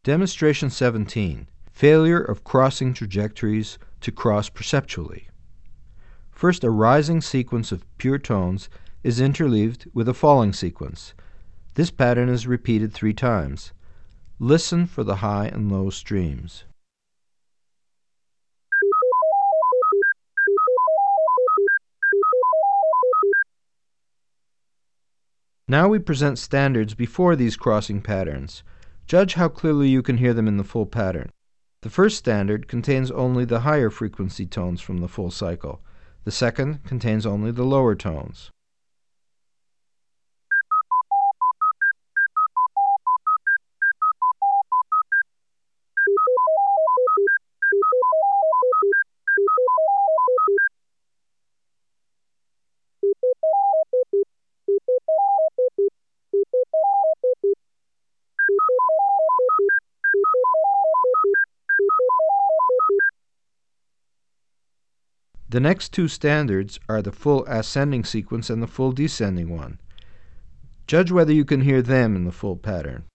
Demonstration 17. Failure of crossing trajectories to cross perceptually. First, a rising sequence of pure tones is interleaved with a falling sequence. This pattern is repeated 3 times. Listen for the high and low streams. Now we present standards before these crossing patterns. Judge how clearly you can hear them in the full pattern. The first standard contains only the higher frequency tones from the full cycle. The second contains only the lower tones. The next 2 standards are the full ascending sequence and the full descending one. Judge whether you can hear them in the full pattern.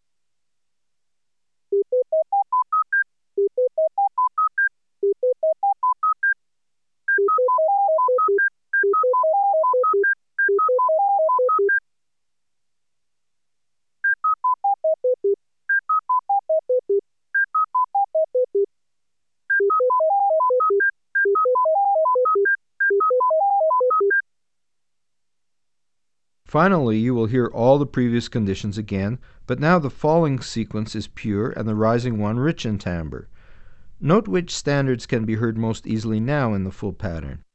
Finally, you will hear all the previous conditions again, but now the falling sequence is pure and the rising one rich in timbre. Note which standards can be heard most easily now in the full pattern.